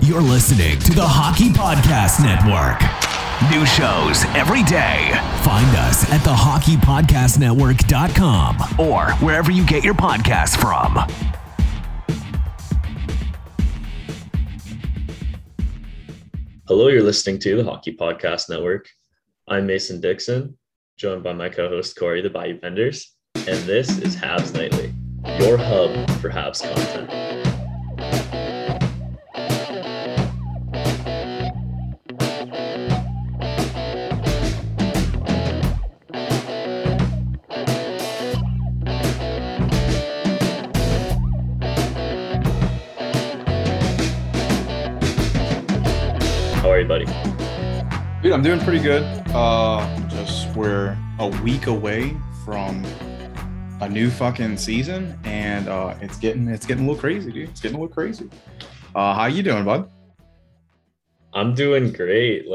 You're listening to the Hockey Podcast Network. New shows every day. Find us at thehockeypodcastnetwork.com or wherever you get your podcasts from. Hello, you're listening to the Hockey Podcast Network. I'm Mason Dixon, joined by my co-host Corey the Bayou Penders, and this is Habs Nightly, your hub for Habs content. How are you, buddy? Dude, I'm doing pretty good. We're a week away from a new fucking season, and it's getting a little crazy, dude. It's getting a little crazy. How you doing, bud? I'm doing great.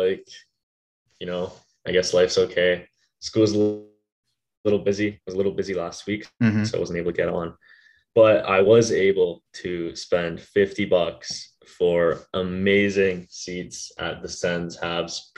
I guess life's okay. School's a little busy. I was a little busy last week, so I wasn't able to get on. But I was able to spend $50 for amazing seats at the Sens Habs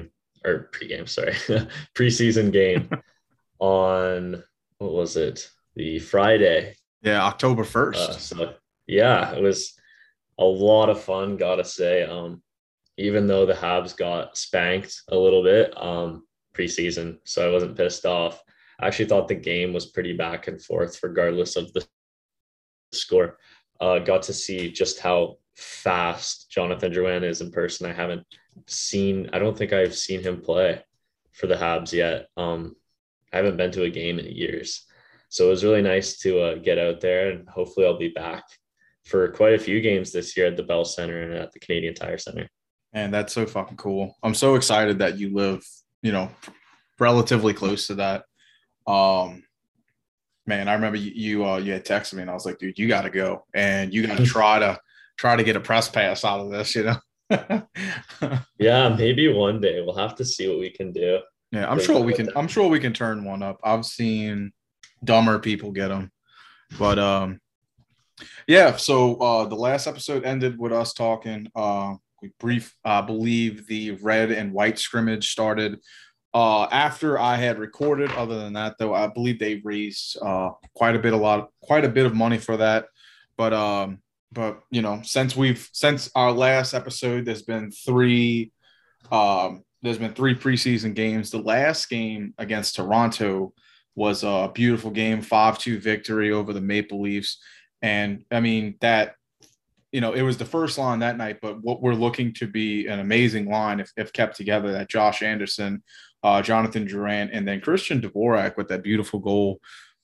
preseason game on, what was it? The Friday. Yeah, October 1st. It was a lot of fun, gotta say. Even though the Habs got spanked a little bit preseason, so I wasn't pissed off. I actually thought the game was pretty back and forth regardless of the score. Got to see just how fast Jonathan Drouin is in person. I don't think I've seen him play for the Habs yet. I haven't been to a game in years. So it was really nice to get out there, and hopefully I'll be back for quite a few games this year at the Bell Center and at the Canadian Tire Center. And that's so fucking cool. I'm so excited that you live, relatively close to that. Man, I remember you had texted me, and I was like, dude, you got to go, and you got to try to get a press pass out of this, Yeah, maybe one day. We'll have to see what we can do. Yeah, I'm sure we can turn one up. I've seen dumber people get them, but So the last episode ended with us talking. I believe the red and white scrimmage started after I had recorded. Other than that, though, I believe they raised quite a bit of money for that. But since our last episode, there's been three preseason games. The last game against Toronto was a beautiful game, 5-2 victory over the Maple Leafs. And I mean that, it was the first line that night, but what we're looking to be an amazing line if kept together, that Josh Anderson, Jonathan Drouin, and then Christian Dvorak with that beautiful goal.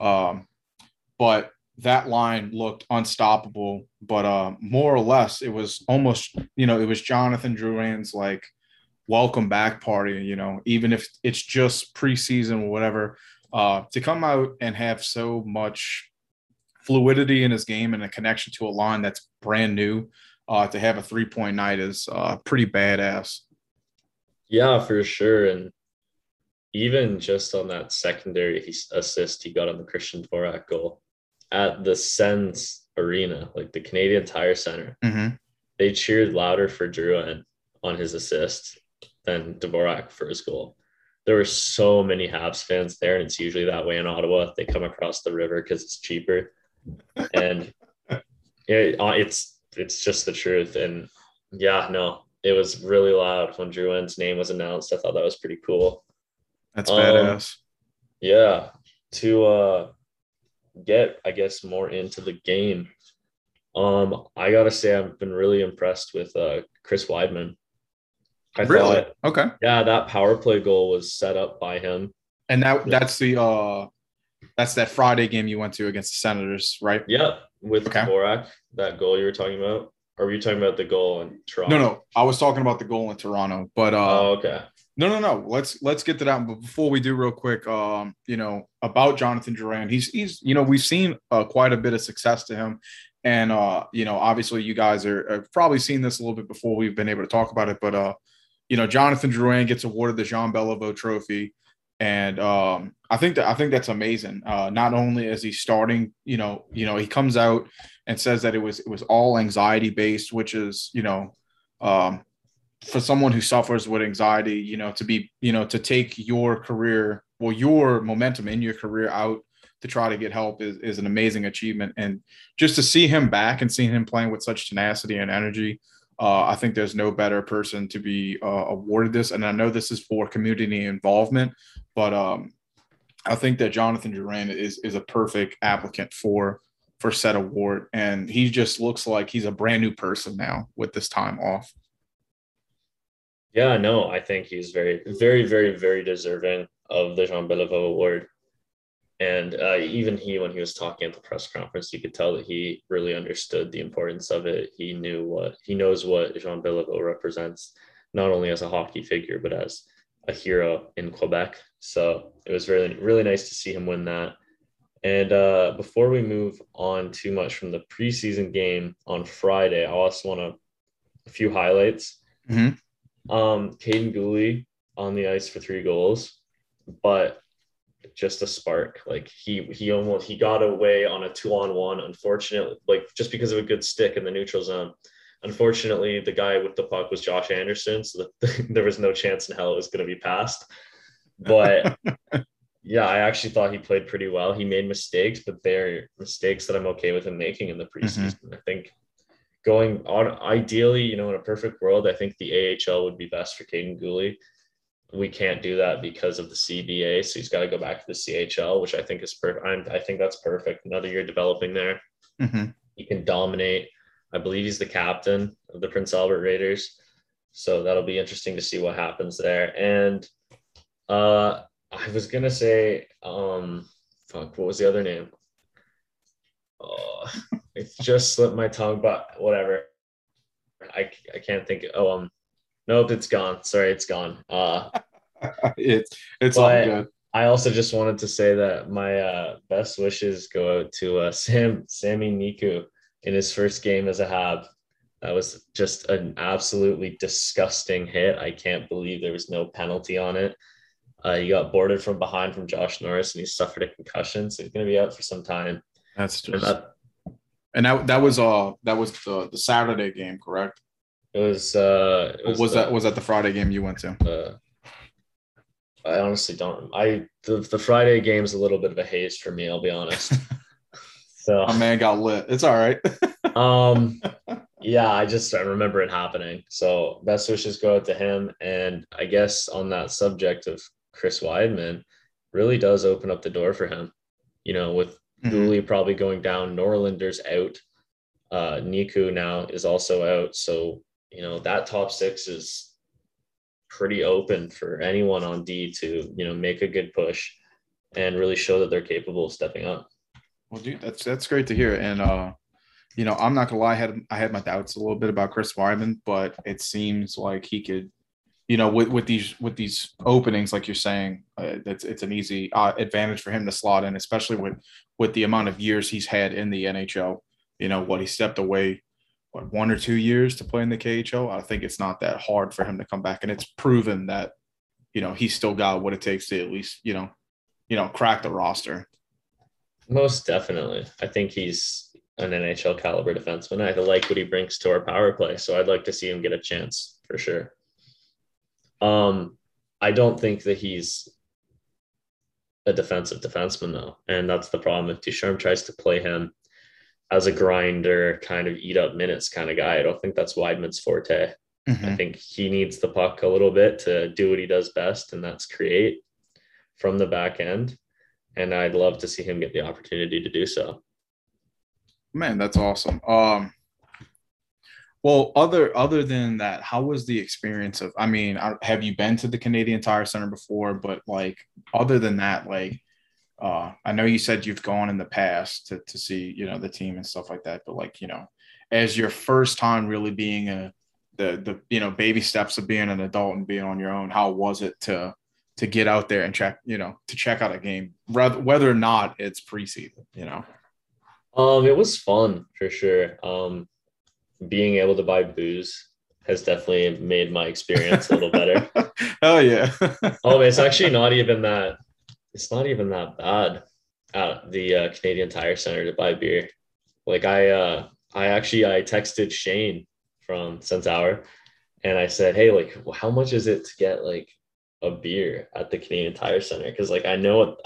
But that line looked unstoppable, but more or less it was almost, it was Jonathan Drouin's like welcome back party, even if it's just preseason or whatever, to come out and have so much fluidity in his game and a connection to a line that's brand new, to have a 3-point night is pretty badass. Yeah, for sure. And even just on that secondary assist he got on the Christian Dvorak goal at the Sens Arena, like the Canadian Tire Center, they cheered louder for Drouin on his assist than Dvorak for his goal. There were so many Habs fans there, and it's usually that way in Ottawa. They come across the river because it's cheaper. And it's just the truth. And it was really loud when Drouin's name was announced. I thought that was pretty cool. That's badass. Yeah. To get, I guess, more into the game, I gotta say I've been really impressed with Chris Weidman. Okay. That power play goal was set up by him. And that's that Friday game you went to against the Senators, right? Yeah, with Dvorak, that goal you were talking about. Or were you talking about the goal in Toronto? No, I was talking about the goal in Toronto. But okay. No. Let's get to that. But before we do, real quick, about Jonathan Drouin, he's we've seen quite a bit of success to him, and obviously you guys have probably seen this a little bit before we've been able to talk about it. But Jonathan Drouin gets awarded the Jean Beliveau Trophy. And I think that's amazing. Not only is he starting, he comes out and says that it was all anxiety based, which is, for someone who suffers with anxiety, to be, to take your career, well, your momentum in your career out to try to get help is an amazing achievement. And just to see him back and seeing him playing with such tenacity and energy, I think there's no better person to be awarded this. And I know this is for community involvement, but I think that Jonathan Duran is a perfect applicant for said award. And he just looks like he's a brand new person now with this time off. Yeah, no, I think he's very, very, very, very deserving of the Jean Beliveau Award. And even when he was talking at the press conference, you could tell that he really understood the importance of it. He knows what Jean Beliveau represents, not only as a hockey figure, but as a hero in Quebec. So it was really, really nice to see him win that. And before we move on too much from the preseason game on Friday, I also want a few highlights. Mm-hmm. Caden Gooley on the ice for 3 goals, but just a spark. Like he got away on a 2-on-1, unfortunately, like just because of a good stick in the neutral zone. Unfortunately, the guy with the puck was Josh Anderson, so there was no chance in hell it was going to be passed. But yeah, I actually thought he played pretty well. He made mistakes, but they're mistakes that I'm okay with him making in the preseason. Mm-hmm. I think going on, ideally, in a perfect world, I think the AHL would be best for Caden Gooley. We can't do that because of the CBA, so he's got to go back to the CHL, which I think is perfect. I think that's perfect. Another year developing there. Mm-hmm. He can dominate. I believe he's the captain of the Prince Albert Raiders, so that'll be interesting to see what happens there. And I was gonna say, what was the other name? Oh, it just slipped my tongue, but whatever. I can't think. Nope, it's gone. Sorry, it's gone. It's all good. I also just wanted to say that my best wishes go out to Sami Niku in his first game as a Hab. That was just an absolutely disgusting hit. I can't believe there was no penalty on it. He got boarded from behind from Josh Norris, and he suffered a concussion, so he's going to be out for some time. That's just. And that was the Saturday game, correct? Was that the Friday game you went to? I honestly don't. The Friday game's a little bit of a haze for me, I'll be honest. So my man got lit. It's all right. Yeah, I remember it happening. So best wishes go out to him. And I guess on that subject of Chris Weidman, really does open up the door for him. With Gooley probably going down, Norlinder's out. Niku now is also out. So, that top 6 is pretty open for anyone on D to, make a good push and really show that they're capable of stepping up. Well, dude, that's great to hear. And, I'm not gonna lie, I had my doubts a little bit about Chris Weidman, but it seems like he could, with these openings, like you're saying, it's an easy advantage for him to slot in, especially with the amount of years he's had in the NHL. He stepped away, 1 or 2 years to play in the KHL. I think it's not that hard for him to come back, and it's proven that, he's still got what it takes to at least, crack the roster. Most definitely. I think he's an NHL caliber defenseman. I like what he brings to our power play, so I'd like to see him get a chance for sure. I don't think that he's a defensive defenseman though, and that's the problem. If Ducharme tries to play him as a grinder, kind of eat up minutes kind of guy, I don't think that's Weidman's forte. Mm-hmm. I think he needs the puck a little bit to do what he does best, and that's create from the back end. And I'd love to see him get the opportunity to do so. Man, that's awesome. Well, other than that, how was the experience of? I mean, have you been to the Canadian Tire Center before? But other than that, I know you said you've gone in the past to see the team and stuff like that. But as your first time really being the baby steps of being an adult and being on your own, how was it to get out there and check out a game, whether or not it's preseason? It was fun for sure. Being able to buy booze has definitely made my experience a little better. Oh yeah. It's actually not even that. It's not even that bad at the Canadian Tire Center to buy beer. I texted Shane from Centaur, And I said, hey, like, how much is it to get like a beer at the Canadian Tire Center? Because like I know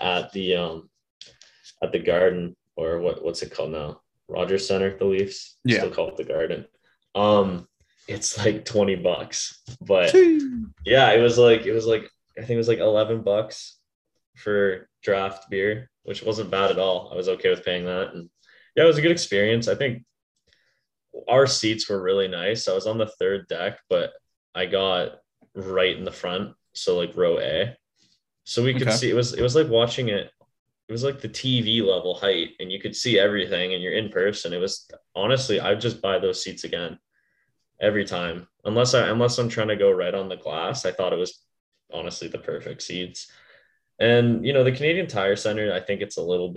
at the Garden, or what's it called now? Rogers Center, the Leafs Yeah. still call it the Garden. It's like $20, but yeah, it was like I think it was like $11 for draft beer, which wasn't bad at all. I was okay with paying that, and yeah, it was a good experience. I think our seats were really nice. I was on the third deck, but I got right in the front, so like row A, so we could Okay. see it was like watching it. It was like the TV level height, and you could see everything, and you're in person. It was honestly, I'd just buy those seats again every time, unless I'm trying to go right on the glass. I thought it was honestly the perfect seats. And the Canadian Tire Center, I think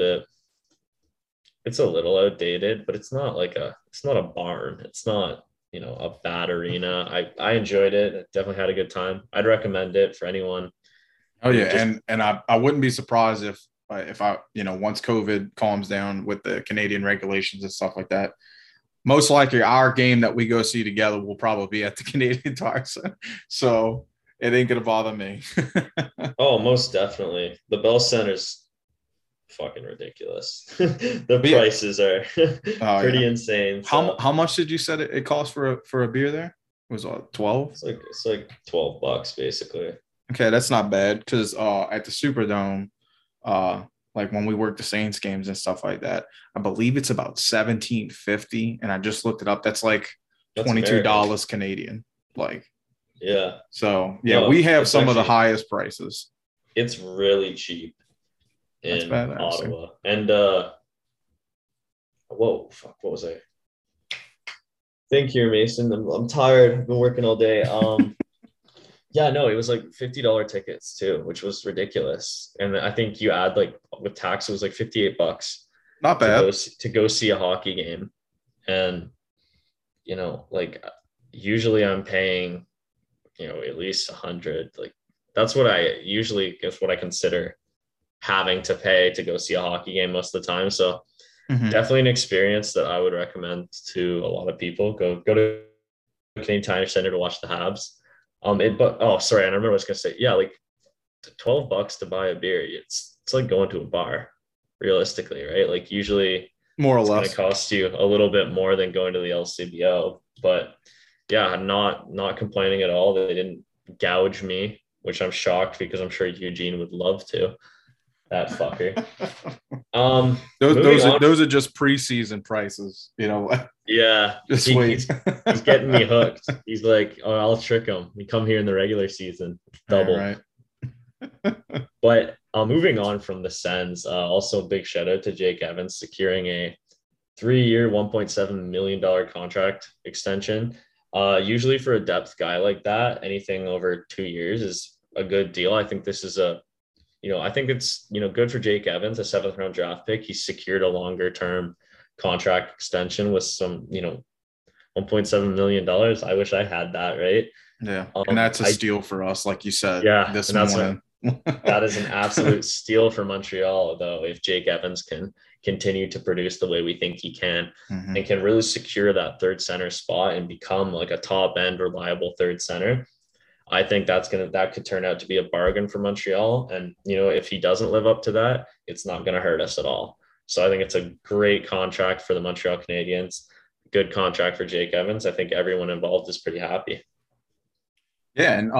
it's a little outdated, but it's not a barn. It's not, a bad arena. I enjoyed it. I definitely had a good time. I'd recommend it for anyone Oh who yeah, just and I wouldn't be surprised if I once COVID calms down with the Canadian regulations and stuff like that. Most likely, our game that we go see together will probably be at the Canadian Tire Center, so it ain't gonna bother me. oh, most definitely. The Bell Center's fucking ridiculous. The But yeah, prices are oh pretty yeah. insane. So How much did you say it cost for a beer there? It was 12? it's like $12 basically. Okay, that's not bad because at the Superdome, uh like when we work the Saints games and stuff like that, I believe it's about 17.50, and I just looked it up. That's like That's $22 American. Canadian. Like, Yeah. so yeah, we No, have some of the highest prices. it's really cheap That's in badass. Ottawa. And whoa, fuck, what was I? Thank you, Mason. I'm tired. I've been working all day. Yeah, no, it was like $50 tickets too, which was ridiculous. And I think you add like with tax, it was like $58 Not to bad. to go see a hockey game. And like usually I'm paying, at least 100. Like that's what I usually is what I consider having to pay to go see a hockey game most of the time. So Mhm. definitely an experience that I would recommend to a lot of people. Go to Canadian Tire Center to watch the Habs. But oh, sorry, I remember what I was gonna say. Yeah, like $12 to buy a beer. It's like going to a bar, realistically, right? Like usually More or it's gonna less. cost you a little bit more than going to the LCBO. But yeah, I'm not complaining at all. They didn't gouge me, which I'm shocked because I'm sure Eugene would love to. That fucker. Moving on. Those are just preseason prices. Yeah, Just he, wait. he's getting me hooked. He's like, oh, I'll trick him. We come here in the regular season, All double. right. But moving on from the Sens, also big shout out to Jake Evans securing a 3-year, $1.7 million contract extension. Usually for a depth guy like that, anything over 2 years is a good deal. I think this is I think it's, good for Jake Evans, a seventh round draft pick. He secured a longer term contract extension with some, $1.7 million. I wish I had that, right? Yeah. And that's a I steal for us, like you said Yeah, this and morning. that is an absolute steal for Montreal, though, if Jake Evans can continue to produce the way we think he can Mhm. and can really secure that third center spot and become like a top end reliable third center. I think that could turn out to be a bargain for Montreal. And if he doesn't live up to that, it's not going to hurt us at all. So I think it's a great contract for the Montreal Canadiens. Good contract for Jake Evans. I think everyone involved is pretty happy. Yeah, and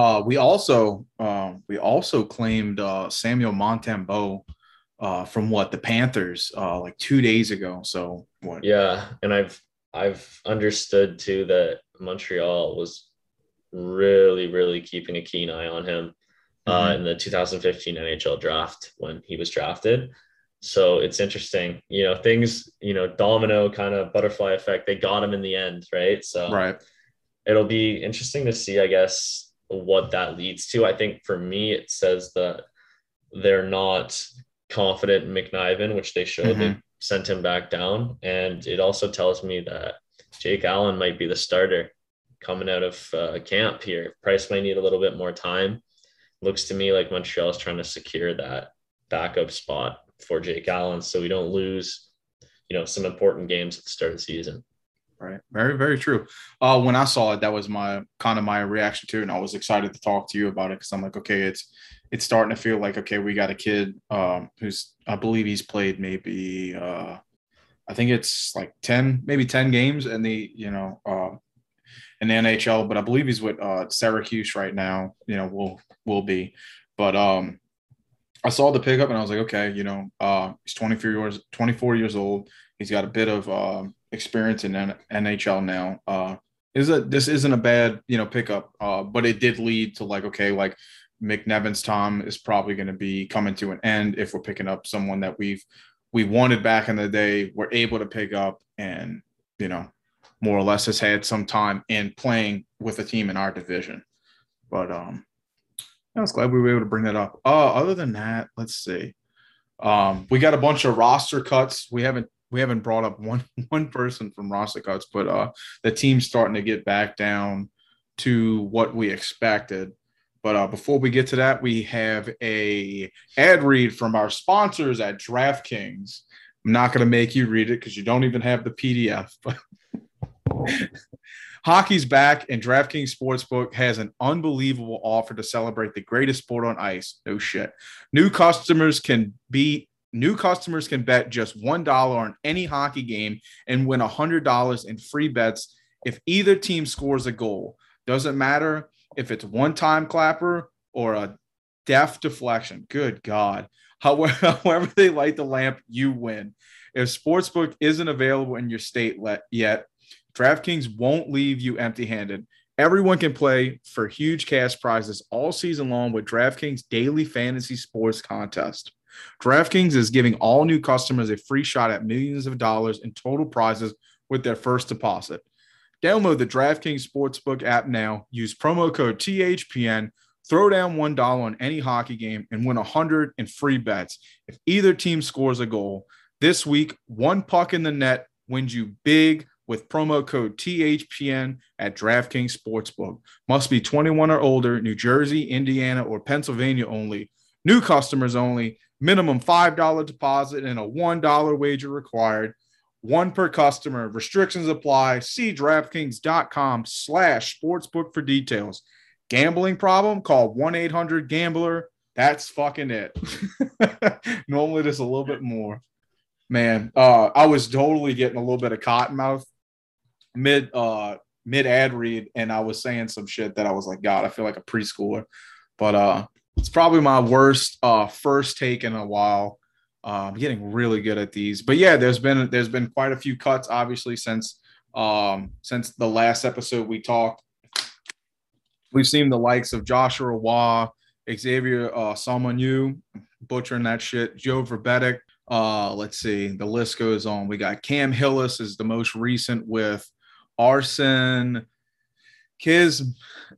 we also claimed Samuel Montembeau from the Panthers like 2 days ago. So what? Yeah, and I've understood too that Montreal was really, really keeping a keen eye on him Mhm. in the 2015 NHL draft when he was drafted. So it's interesting, things, domino kind of butterfly effect. They got him in the end, right? So Right. it'll be interesting to see, I guess, what that leads to. I think for me, it says that they're not confident in McNiven, which they showed. They Mhm. sent him back down. And it also tells me that Jake Allen might be the starter coming out of camp here. Price might need a little bit more time. Looks to me like Montreal is trying to secure that backup spot for Jake Allen so we don't lose, some important games at the start of the season. Right. Very, very true. When I saw it, that was my kind of my reaction to it. And I was excited to talk to you about it because I'm like, okay, it's starting to feel like, okay, we got a kid who's, I believe he's played maybe, I think it's like 10, maybe 10 games in in the NHL, but I believe he's with Syracuse right now, will be. But I saw the pickup and I was like, okay, he's 24 years old. He's got a bit of experience in NHL now. This isn't a bad, pickup, but it did lead to like, okay, like McNevin's time is probably going to be coming to an end if we're picking up someone that we wanted back in the day, we're able to pick up and, more or less has had some time in playing with a team in our division. But I was glad we were able to bring that up. Other than that, let's see. We got a bunch of roster cuts. We haven't brought up one person from roster cuts, but the team's starting to get back down to what we expected. But before we get to that, we have a ad read from our sponsors at DraftKings. I'm not going to make you read it because you don't even have the PDF. But hockey's back, and DraftKings Sportsbook has an unbelievable offer to celebrate the greatest sport on ice. No shit. New customers can bet just $1 on any hockey game and win $100 in free bets if either team scores a goal. Doesn't matter if it's one-time clapper or a deft deflection. Good God. However they light the lamp, you win. If Sportsbook isn't available in your state yet, DraftKings won't leave you empty-handed. Everyone can play for huge cash prizes all season long with DraftKings Daily Fantasy Sports Contest. DraftKings is giving all new customers a free shot at millions of dollars in total prizes with their first deposit. Download the DraftKings Sportsbook app now. Use promo code THPN. Throw down $1 on any hockey game and win $100 in free bets if either team scores a goal. This week, one puck in the net wins you big with promo code THPN at DraftKings Sportsbook. Must be 21 or older, New Jersey, Indiana, or Pennsylvania only. New customers only. Minimum $5 deposit and a $1 wager required. One per customer. Restrictions apply. See DraftKings.com/sportsbook for details. Gambling problem? Call 1-800-GAMBLER. That's fucking it. Normally there's a little bit more. Man, I was totally getting a little bit of cotton mouth mid ad read, and I was saying some shit that I was like, God, I feel like a preschooler. But it's probably my worst first take in a while. I'm getting really good at these, but yeah, there's been quite a few cuts, obviously, since the last episode we talked. We've seen the likes of Joshua Roy, Xavier Salmonu, butchering that shit, Joe Verbetic. Let's see, the list goes on. We got Cam Hillis is the most recent with Arsen Kismadinov,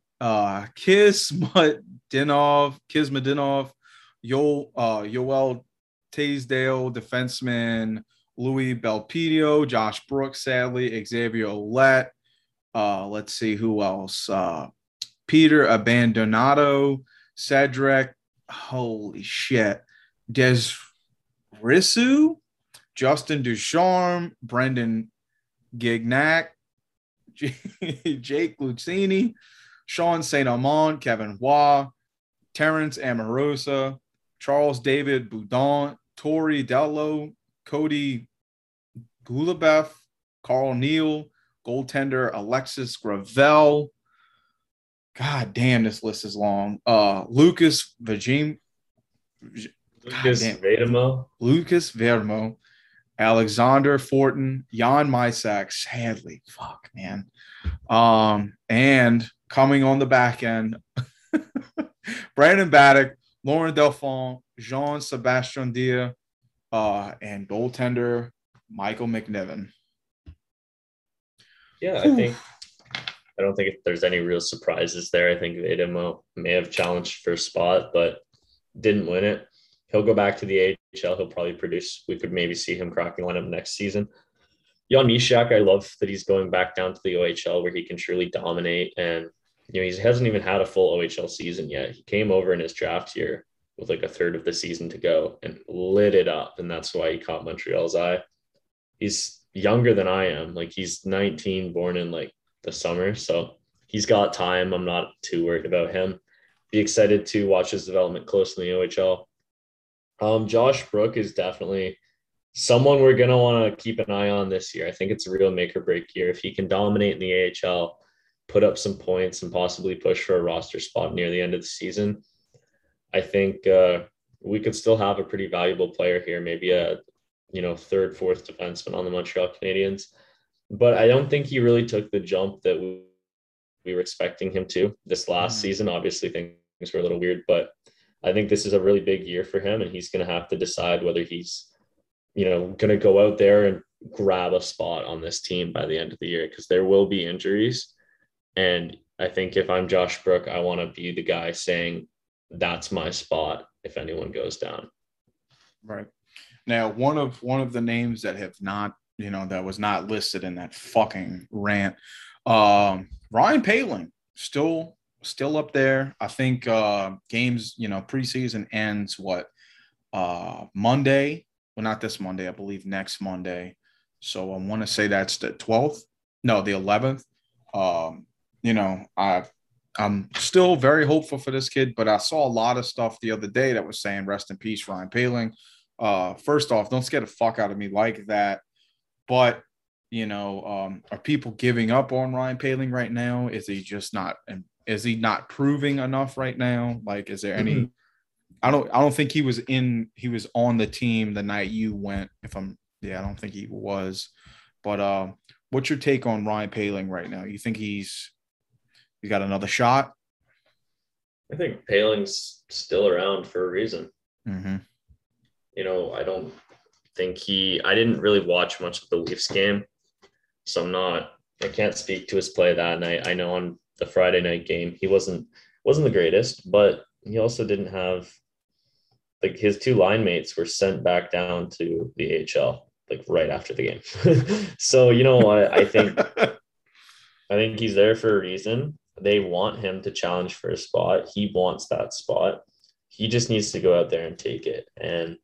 Yoel Taysdale, defenseman Louis Belpedio, Josh Brooks, sadly, Xavier Ouellet. Let's see who else. Peter Abandonato, Cedric, holy shit, Des Rissu, Justin Ducharme, Brendan Gignac, Jake Lucchini, Sean St. Amand, Kevin Waugh, Terrence Amorosa, Charles David Boudon, Tori Dello, Cody Gulabeff, Carl Neal, goaltender Alexis Gravel. God damn, this list is long. Lucas Vermo, Alexander Fortin, Jan Mysak, sadly, fuck, man. And coming on the back end, Brandon Baddock, Lauren Delphine, Jean-Sebastien Dia, and goaltender Michael McNiven. Yeah, I don't think there's any real surprises there. I think Vedemo may have challenged for a spot, but didn't win it. He'll go back to the AHL. He'll probably produce. We could maybe see him cracking lineup next season. Jan Mysak, I love that he's going back down to the OHL where he can truly dominate. And, he hasn't even had a full OHL season yet. He came over in his draft year with like a third of the season to go and lit it up. And that's why he caught Montreal's eye. He's younger than I am. Like he's 19, born in like the summer. So he's got time. I'm not too worried about him. Be excited to watch his development close in the OHL. Josh Brook is definitely someone we're going to want to keep an eye on this year. I think it's a real make or break year. If he can dominate in the AHL, put up some points and possibly push for a roster spot near the end of the season, I think we could still have a pretty valuable player here, maybe a third, fourth defenseman on the Montreal Canadiens. But I don't think he really took the jump that we were expecting him to this last season. Obviously, things were a little weird, but I think this is a really big year for him, and he's going to have to decide whether he's, going to go out there and grab a spot on this team by the end of the year, because there will be injuries. And I think if I'm Josh Brook, I want to be the guy saying that's my spot if anyone goes down. Right. Now, one of the names that have not, that was not listed in that fucking rant, Ryan Poehling, still up there. I think games, preseason ends Monday. Well, not this Monday, I believe next Monday. So I want to say that's the 12th. No, the 11th. I'm still very hopeful for this kid, but I saw a lot of stuff the other day that was saying rest in peace, Ryan Poehling. First off, don't scare the fuck out of me like that. But, are people giving up on Ryan Poehling right now? Is he not proving enough right now? Like, is there any, I don't think he was on the team the night you went. I don't think he was, but, what's your take on Ryan Poehling right now? You think he's got another shot? I think Poehling's still around for a reason. Mm-hmm. I don't think I didn't really watch much of the Leafs game, so I can't speak to his play that night. I know on the Friday night game, he wasn't the greatest, but he also didn't have, like, his two line mates were sent back down to the AHL, like right after the game. So, I think he's there for a reason. They want him to challenge for a spot. He wants that spot. He just needs to go out there and take it. And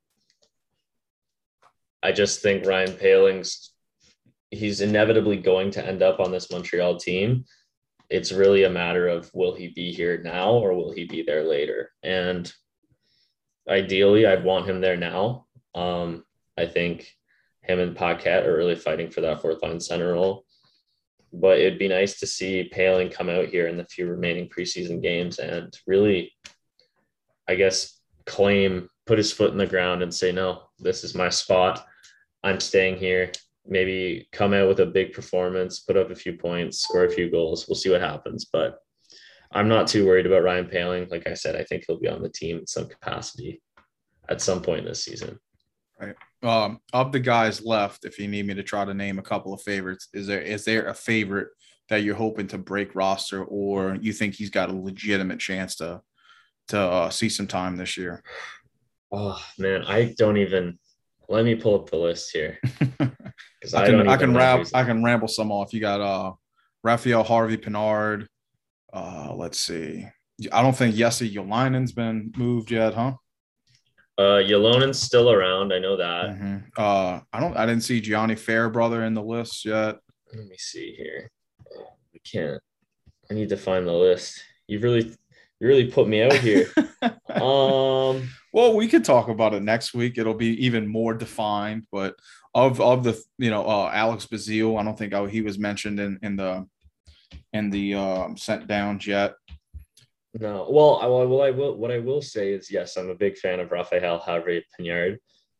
I just think Ryan Poehling's, he's inevitably going to end up on this Montreal team. It's really a matter of, will he be here now or will he be there later? And ideally, I'd want him there now. I think him and Paquette are really fighting for that fourth line center role. But it'd be nice to see Poehling come out here in the few remaining preseason games and really, I guess, put his foot in the ground and say, no, this is my spot. I'm staying here. Maybe come out with a big performance, put up a few points, score a few goals. We'll see what happens. But I'm not too worried about Ryan Poehling. Like I said, I think he'll be on the team in some capacity at some point this season. Right. Of the guys left, if you need me to try to name a couple of favorites, is there a favorite that you're hoping to break roster, or you think he's got a legitimate chance to see some time this year? Oh man, I don't even. Let me pull up the list here. I can ramble some off. You got Raphael Harvey-Pinard. Let's see. I don't think Jesse Yolainen's been moved yet, huh? Yolonen's still around. I know that. Mm-hmm. I didn't see Gianni Fairbrother in the list yet. Let me see here. I can't. I need to find the list. You really put me out here. Well, we could talk about it next week. It'll be even more defined. But of the Alex Bazile, I don't think he was mentioned in the sent downs yet. No. Well, what I will say is, yes, I'm a big fan of Raphael Harvey-Pinard.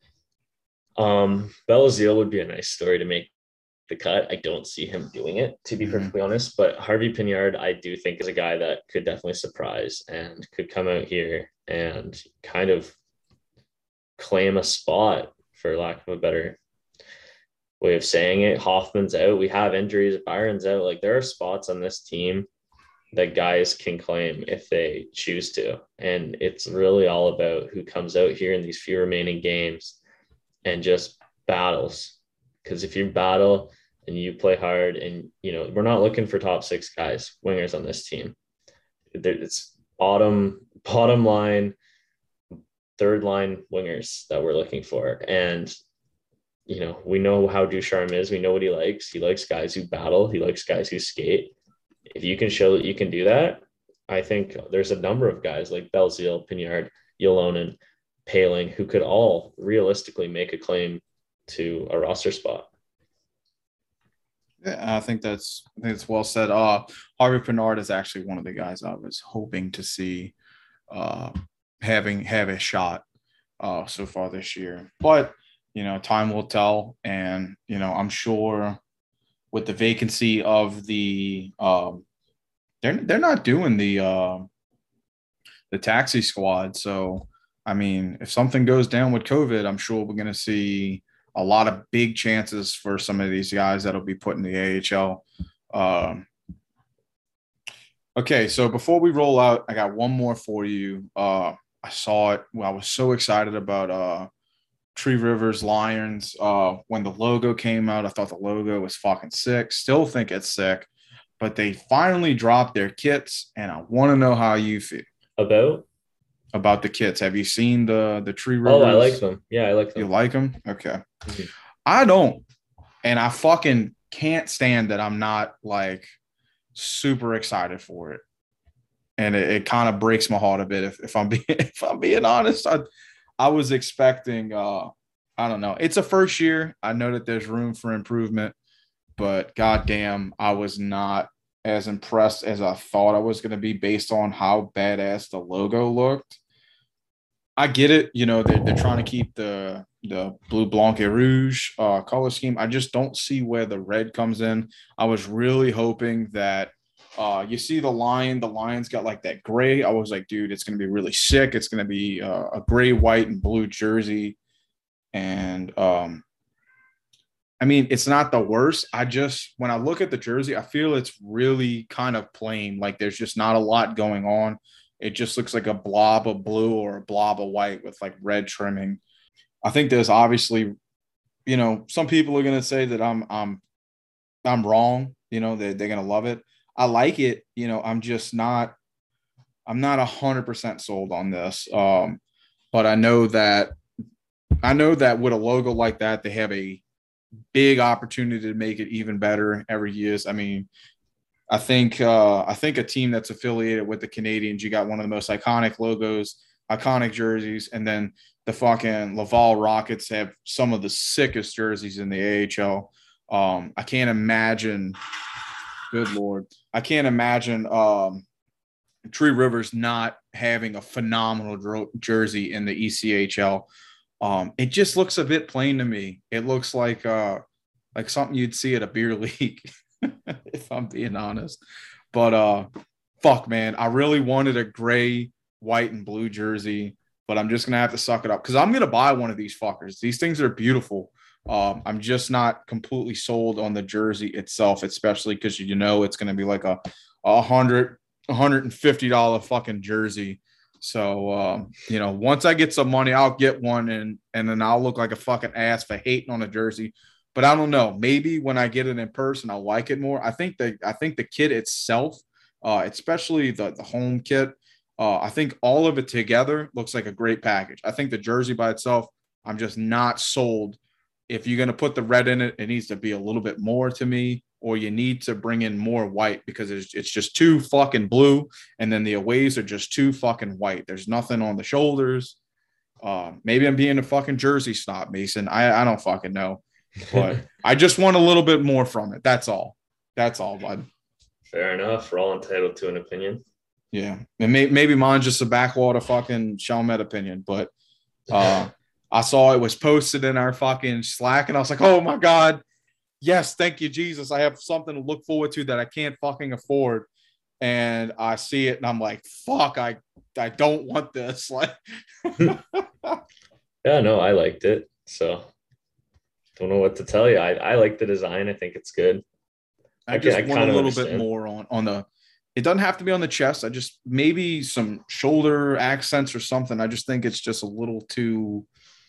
Belzile would be a nice story to make the cut. I don't see him doing it, to be perfectly honest, but Harvey-Pinard, I do think, is a guy that could definitely surprise and could come out here and kind of claim a spot, for lack of a better way of saying it. Hoffman's out. We have injuries. Byron's out. Like, there are spots on this team that guys can claim if they choose to. And it's really all about who comes out here in these few remaining games and just battles. Because if you battle and you play hard, and, we're not looking for top six guys, wingers on this team. It's bottom line, third line wingers that we're looking for. And, we know how Ducharme is. We know what he likes. He likes guys who battle. He likes guys who skate. If you can show that you can do that, I think there's a number of guys like Belzile, Pignard, Yolonen, Paling, who could all realistically make a claim to a roster spot. Yeah, I think that's well said. Harvey Pinard is actually one of the guys I was hoping to see have a shot so far this year. But time will tell, and I'm sure with the vacancy of the they're not doing the taxi squad. So I mean, if something goes down with COVID, I'm sure we're going to see a lot of big chances for some of these guys that'll be put in the AHL. Okay, so before we roll out, I got one more for you. I saw it. I was so excited about Tree Rivers Lions. When the logo came out, I thought the logo was fucking sick. Still think it's sick, but they finally dropped their kits, and I want to know how you feel about the kits. Have you seen the Tree Rivers? Oh, I like them. Yeah, I like them. You like them? Okay. Mm-hmm. I don't, and I fucking can't stand that I'm not like super excited for it, and it kind of breaks my heart a bit if I'm being honest. I was expecting I don't know. It's a first year. I know that there's room for improvement, but goddamn, I was not as impressed as I thought I was going to be based on how badass the logo looked. I get it. They're trying to keep the blue blanc et rouge color scheme. I just don't see where the red comes in. I was really hoping that you see the lion's got like that gray. I was like, dude, it's going to be really sick. It's going to be a gray, white, and blue jersey. And I mean, it's not the worst. When I look at the jersey, I feel it's really kind of plain. Like there's just not a lot going on. It just looks like a blob of blue or a blob of white with like red trimming. I think there's obviously, some people are going to say that I'm wrong. They're going to love it. I like it. I'm not 100% sold on this. But I know that with a logo like that, they have a big opportunity to make it even better every year. I mean, I think a team that's affiliated with the Canadians, you got one of the most iconic logos, iconic jerseys, and then the fucking Laval Rockets have some of the sickest jerseys in the AHL. I can't imagine. Good Lord, I can't imagine Tree Rivers not having a phenomenal jersey in the ECHL. It just looks a bit plain to me. It looks like something you'd see at a beer league, if I'm being honest. But fuck, man, I really wanted a gray, white, and blue jersey, but I'm just gonna have to suck it up because I'm gonna buy one of these fuckers. These things are beautiful. I'm just not completely sold on the jersey itself, especially because it's gonna be like a $150 fucking jersey. So, once I get some money, I'll get one and then I'll look like a fucking ass for hating on a jersey. But I don't know. Maybe when I get it in person, I'll like it more. I think the kit itself, especially the home kit, I think all of it together looks like a great package. I think the jersey by itself, I'm just not sold. If you're going to put the red in it, it needs to be a little bit more to me, or you need to bring in more white because it's just too fucking blue. And then the aways are just too fucking white. There's nothing on the shoulders. Maybe I'm being a fucking jersey snob, Mason. I don't fucking know, but I just want a little bit more from it. That's all, bud. Fair enough. We're all entitled to an opinion. Yeah. And maybe mine's just a backwater fucking Chalmette opinion, but I saw it was posted in our fucking Slack and I was like, oh my God. Yes, thank you, Jesus. I have something to look forward to that I can't fucking afford. And I see it and I'm like, fuck, I don't want this. Like, yeah, no, I liked it. So don't know what to tell you. I like the design. I think it's good. I just want a little bit more on the, it doesn't have to be on the chest. I just maybe some shoulder accents or something. I just think it's just a little too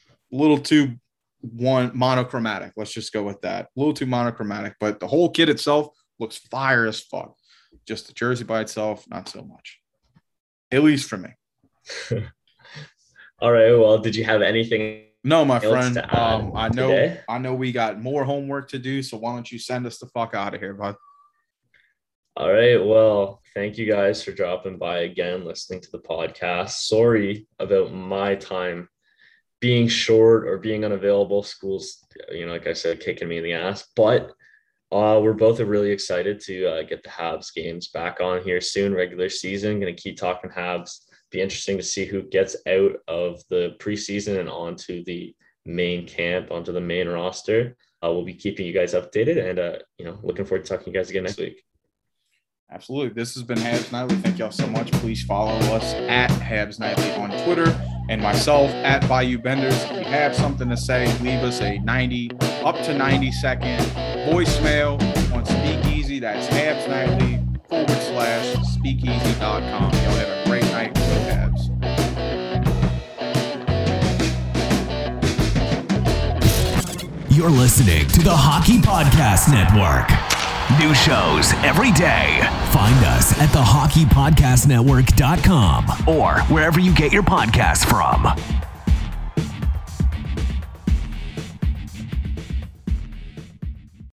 monochromatic. Let's just go with that. A little too monochromatic, but the whole kit itself looks fire as fuck. Just the jersey by itself, not so much. At least for me. All right. Well, did you have anything No, my Anything else friend. to add today? I know we got more homework to do, so why don't you send us the fuck out of here, bud? All right. Well, thank you guys for dropping by again, listening to the podcast. Sorry about my time being short or being unavailable. School's, like I said, kicking me in the ass. But we're both really excited to get the Habs games back on here soon. Regular season, going to keep talking Habs. Be interesting to see who gets out of the preseason and onto the main camp, onto the main roster. We'll be keeping you guys updated, and looking forward to talking to you guys again next week. Absolutely. This has been Habs Nightly. Thank y'all so much. Please follow us at Habs Nightly on Twitter and myself at Bayou Benders. If you have something to say, leave us a 90 second voicemail on Speakeasy. That's Habs Nightly /speakeasy.com. Y'all have a great night with Habs. You're listening to the Hockey Podcast Network. New shows every day. Find us at thehockeypodcastnetwork.com or wherever you get your podcasts from.